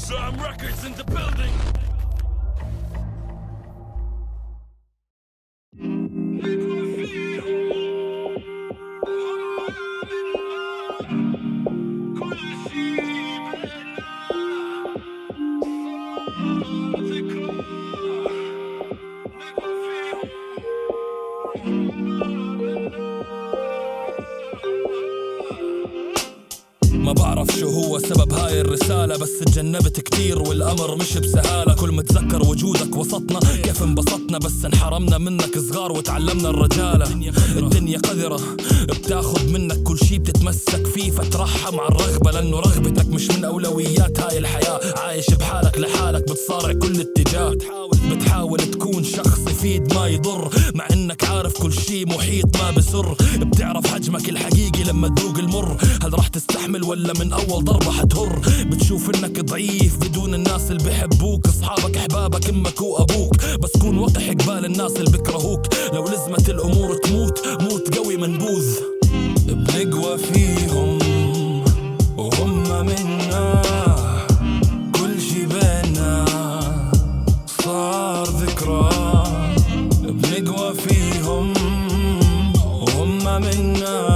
Certain records in the building. ما بعرف شو هو سبب هاي الرسالة، بس اتجنبت كتير والأمر مش بسهالة. كل متذكر وجودك وسطنا، كيف انبسطنا بس انحرمنا منك صغار وتعلمنا الرجالة. الدنيا قذرة بتاخد منك كل شي بتتمسك فيه، فترحم على الرغبة لأنه رغبتك مش من أولويات هاي الحياة. عايش بحالك لحالك بتصارع كل اتجاه، بتحاول تكون شخص يفيد ما يضر، مع انك عارف كل شي محيط ما بسر. بتعرف حجمك الحقيقي لما تذوق المر، هل راح تستحمل ولا من اول ضربة حتهر؟ بتشوف انك ضعيف بدون الناس اللي بحبوك، اصحابك احبابك امك وابوك، بس كون وقح قبال الناس اللي بكرهوك. لو لزمت الامور تموت موت قوي منبوذ. بنقوى فيهم وهم منا، كل شي بينا صار ذكرى. بنقوى فيهم وهم منا،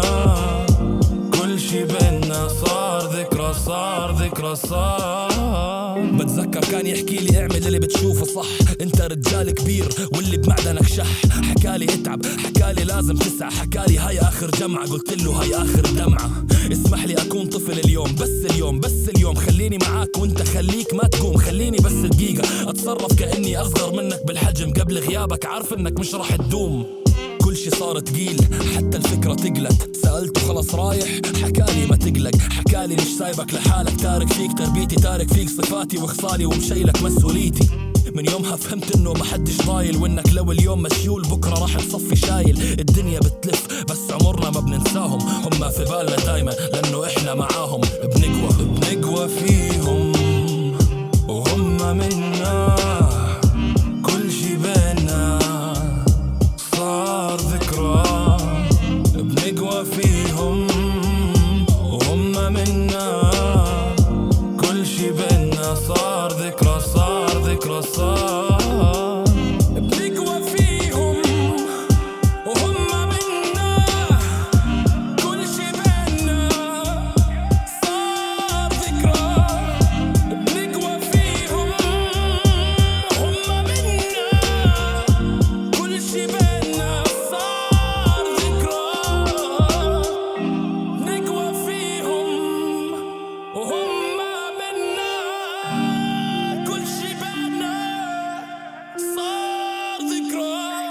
كل شي بينا صار ذكرى صار ذكرى صار. بتذكر كان يحكي لي اعمل اللي بتشوفه صح، انت رجال كبير واللي بمعدنك شح. حكالي اتعب، حكالي لازم تسعى، حكالي هاي اخر جمعة، قلت له هاي اخر دمعة. اسمح لي اكون طفل اليوم، بس اليوم خليني معاك وانت خليك ما تقوم. خليني بس دقيقة اتصرف كأني اصغر منك بالحجم، قبل غيابك عارف انك مش راح تدوم. كل شي صار تقيل حتى الفكرة تقلت، سألته خلص رايح، حكالي ما تقلق، حكالي مش سايبك لحالك، تارك فيك تربيتي، تارك فيك صفاتي وخصالي ومشيلك مسؤوليتي. من يومها فهمت انه محدش ضايل، وانك لو اليوم مشيول بكرة راح تصفي شايل. الدنيا بتلف بس عمرنا ما بننساهم، هم في بالنا دايما لانه احنا معاهم. بنقوى فيهم وهم منا، كل شي بينا صار ذكرى. بنقوى فيهم وهم منا، كل شي بينا صار ذكرى صار ذكرى صار. بنقوى فيهم وهم منا، كل شي بينا صار ذكرى. بنقوى فيهم وهم منا، كل شي بينا صار ذكرى. نقوى فيهم وهم منا، كل شي بينا صار ذكرى.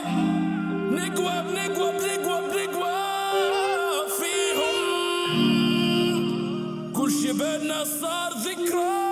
بنقوى فيهم، كل شي بينا صار ذكرى.